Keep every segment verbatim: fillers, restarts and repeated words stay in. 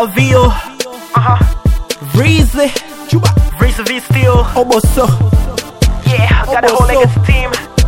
Boaville, uh-huh. Reezy, Reezy V Steel, Oboso, yeah, I got a whole legacy team.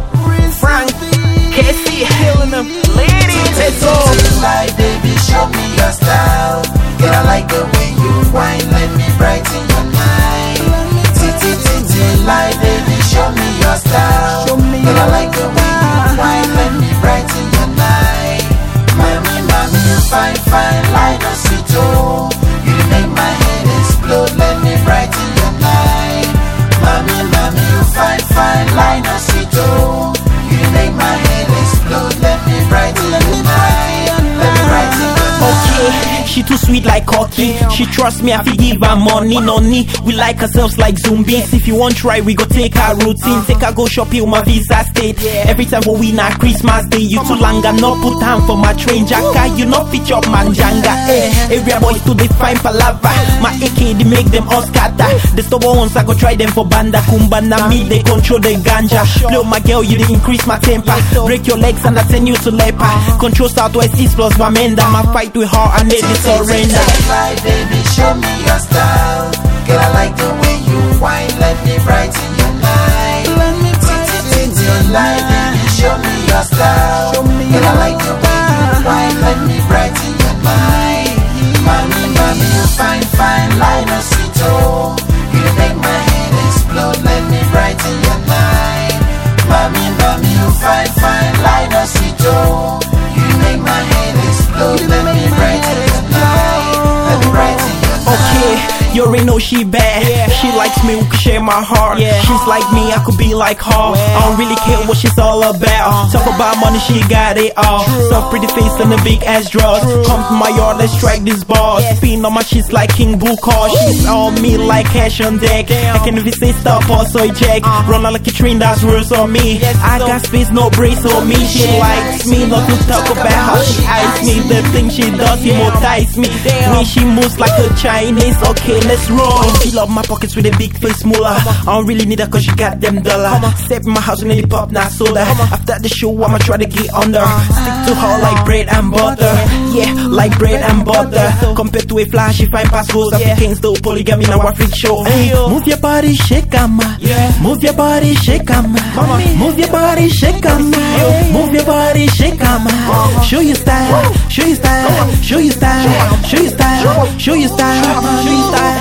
Frank, K C, killing them. Ladies, let's go. Like, baby, show me your style. Girl, I like the way you whine, let me brighten your night. Titi, titi, like, baby, show me your style. Girl, I like the way you whine, let me brighten your night. Mommy, mommy, you fine, fine, like a sweet oh. You make my head explode, let me brighten your night. Mommy, mommy, you fine, fine, like a sweet oh. You make my head explode, let me brighten your night. Let me brighten your night. Okay, she too sweet like cocky. She trust me, I fi give her money, no need. We like ourselves like zombies. If you want try, we go take her routine. Take her go shopping with my visa state. Every time for we na Christmas day. You too long and not put time for my train jacka. You not fit up manjanga. Eh, area boys to define palava. My A K they make them all scatter. The stubborn ones I go try them for banda kumbanda. Me they control the ganja. Blow my girl, you they increase my temper. Break your legs and I send you to leper. Control Southwest East plus Bamenda. My fight with her and they surrender. Right, baby, show me your style. Girl, I like the way you whine, let me brighten your night. Let me brighten your night, baby, show me your style. Girl, I like the way you whine, let me brighten your night. Mommy, mommy, you fine, fine, like a sweet oh. You make my head explode, let me brighten your night. Mommy, mommy, you fine, fine, like a sweet oh. You make my head explode, let me brighten your night. Let me brighten your night. Okay, you already know she bad. Yeah. She likes me, we can share my heart. Yeah. She's like me, I could be like her. Well, I don't really care what she's all about. Uh, Talk about money, she got it all. So pretty face and a big ass draws. Come to my yard, let's strike this ball. Yes. Spin on my shits like King Booker. She's on me like cash on deck. Damn. I can even say stop or so eject. Uh, Run out like a train, that's rules on me. Yes, I so got space, no brace on me. She likes me, not to talk about how she eyes me. The thing she does hypnotize me. When she moves like a Chinese, okay, let's roll. Fill up my pockets with a big face moolah. I don't really need her cause she got them dollar. Step in my house and nearly pop, not soda. After the show, I'ma try to get under. Stick to her like bread and butter. Yeah, like bread and butter. Compared to a flash, she find passwords. Africans do polygamy, now a freak show. Move your body, shake 'em. Move your body, shake 'em. Move your body, shake 'em. Move your body, shake 'em. Show your style, show your style, show your style, show your style, show your style, show your style.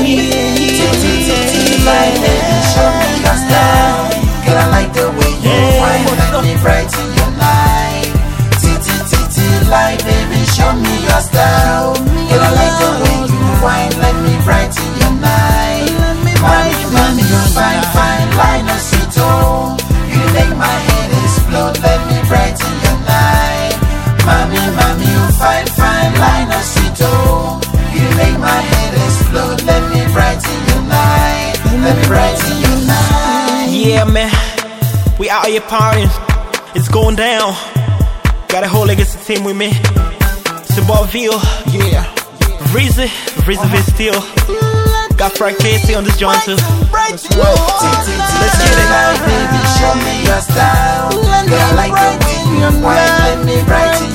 Like, baby, show me your style. Girl, I like the way you whine, let me brighten your night. Titi, titi, like, baby, show me your style. Girl, I like the way you whine, let me brighten your night. Mommy, mommy, you fine, fine, like a sweet oh. You make my head explode, let me brighten your night. Mommy, mommy, you fine, fine, like a sweet oh. You make my head explode, let me brighten your night. Let me brighten your night. Yeah, man, we out here partying. It's going down. Got a whole legacy team with me. It's the Boaville, yeah. Reezy, Reezy V Steel. Got Frank K C on this joint too. Let's get it. Like, baby, show me your style. Girl, I like the way you whine, let me brighten